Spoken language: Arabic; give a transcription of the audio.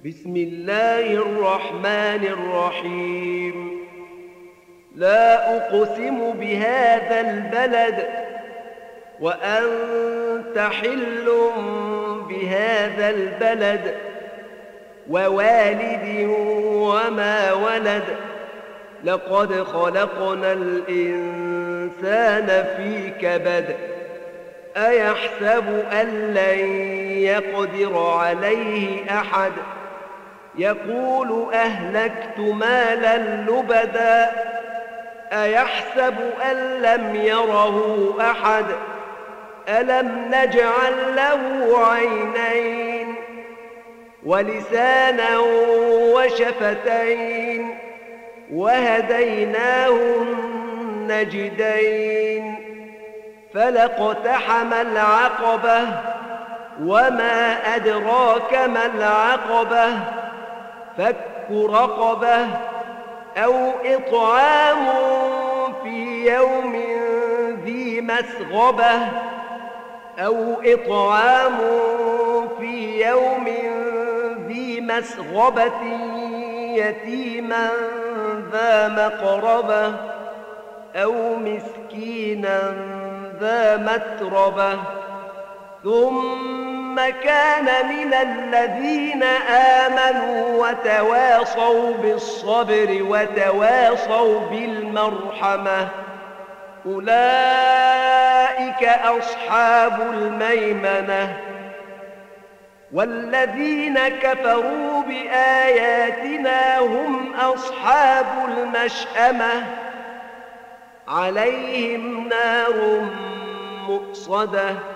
بسم الله الرحمن الرحيم. لا أقسم بهذا البلد وأنت حل بهذا البلد ووالد وما ولد. لقد خلقنا الإنسان في كبد. أيحسب أن لن يقدر عليه أحد. يقول أهلكت مالا لبدا. أيحسب أن لم يره أحد. ألم نجعل له عينين ولسانا وشفتين وهديناه النجدين. فلاقتحم العقبة وما أدراك ما العقبة. فك رقبة أو إطعام في يوم ذي مسغبة يتيما ذا مقربة أو مسكينا ذا متربة. ثم كان من الذين آمنوا وتواصوا بالصبر وتواصوا بالمرحمة. أولئك أصحاب الميمنة. والذين كفروا بآياتنا هم أصحاب المشأمة. عليهم نار مؤصدة